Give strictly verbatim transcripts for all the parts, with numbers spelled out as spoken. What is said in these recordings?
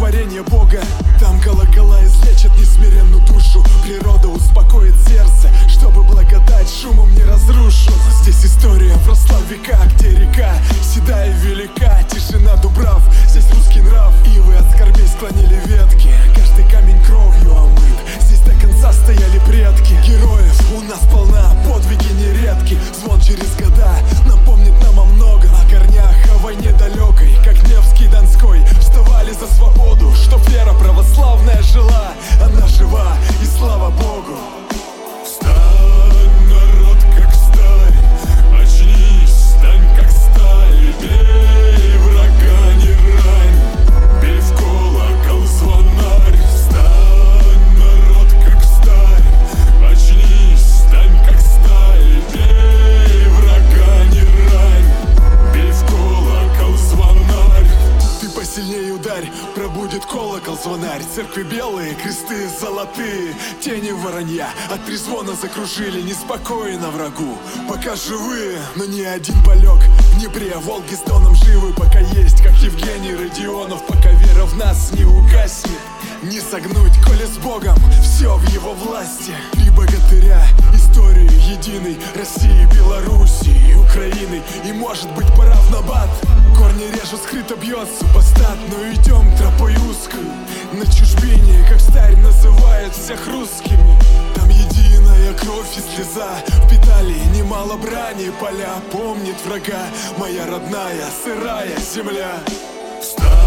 творение Бога. Там колокола излечат несмиренную душу. Природа успокоит сердце, чтобы благодать шумом не разрушил. Здесь история вросла в века, где река седая и велика. Тишина дубрав, здесь русский нрав. Ивы от скорбей склонили ветки, каждый камень кровью омыт. Здесь до конца стояли предки. Героев у нас полна, подвиги нередки. Звон через года напомнит нам о многом. О корнях, о войне далекой, как Невский, Донской. Вставали за свободу, чтоб вера православная жила. Она жива, и слава Богу. Встань, народ, как сталь, очнись, стань, как сталь. Бей врага, не рань, бей в колокол звонарь. Встань, народ, как сталь, очнись, стань, как сталь. Бей врага, не рань, бей в колокол звонарь. Ты посильнее ударь, пробудет колокол звонарь. Церкви белые, кресты золотые, тени воронья от трезвона закружили. Неспокойно врагу, пока живые, но ни один полег в Днепре, Волги с Доном живы, пока есть, как Евгений Родионов. Пока вера в нас не угаснет, не согнуть, коли с Богом все в его власти. Три богатыря, историю единой России, Белоруссии, Украины. И может быть пора в набат. Корни режут, скрыто бьет супостат. Но идем тропой узкую, на чужбине, как старь называют всех русскими. Там единая кровь и слеза, впитали немало брани. Поля помнит врага, моя родная сырая земля.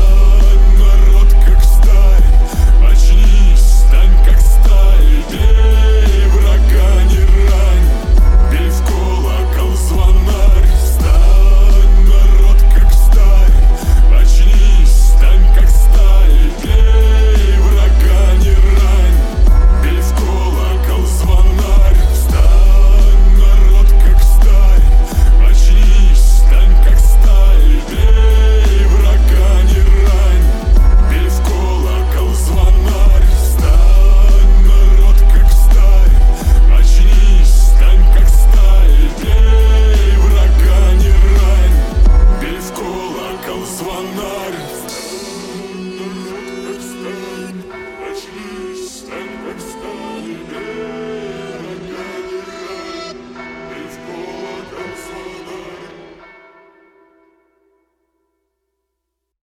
Встань, народ, как сталь, очнись, стань, как сталь. Бей